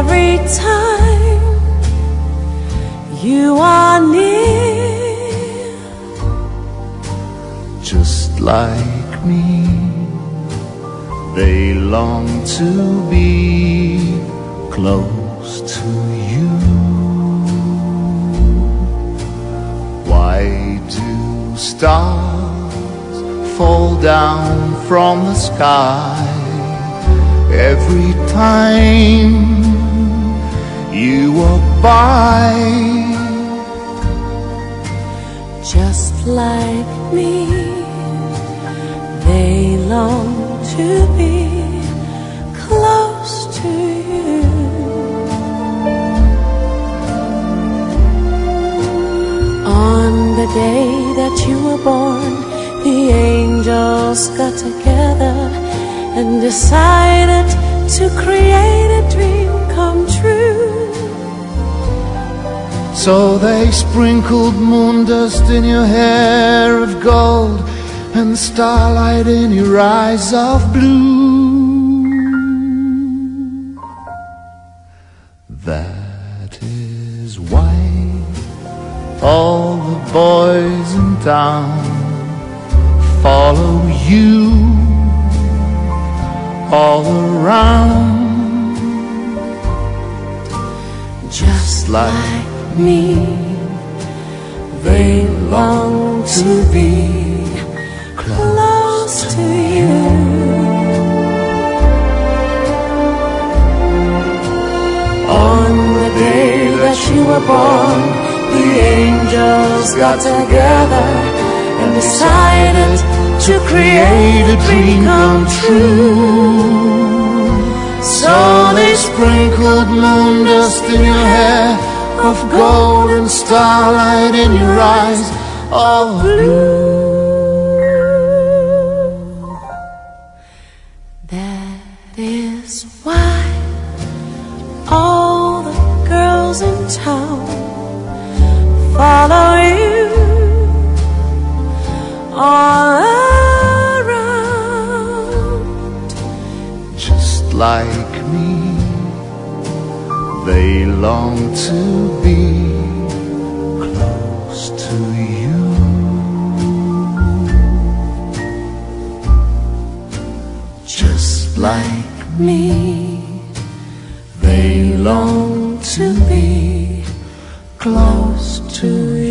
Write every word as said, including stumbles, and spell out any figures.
every time you are near. Just like me, they long to be close to you. Why do stars fall down from the sky every time you walk by? Just like me, they long to be close to you. On the day that you were born, the angels got together and decided to create a dream come true. So they sprinkled moon dust in your hair of gold and starlight in your eyes of blue. That is why all the boys in town follow you all around. Just like me, they long to be close to you. On the day that you were born, the angels got together and decided to create a dream come true. So they sprinkled moon dust in your hair of gold and starlight in your eyes of blue. That is why all the girls in town follow you all around. Just like me, they long to be close to you. Just like Me, they long long to be close to you.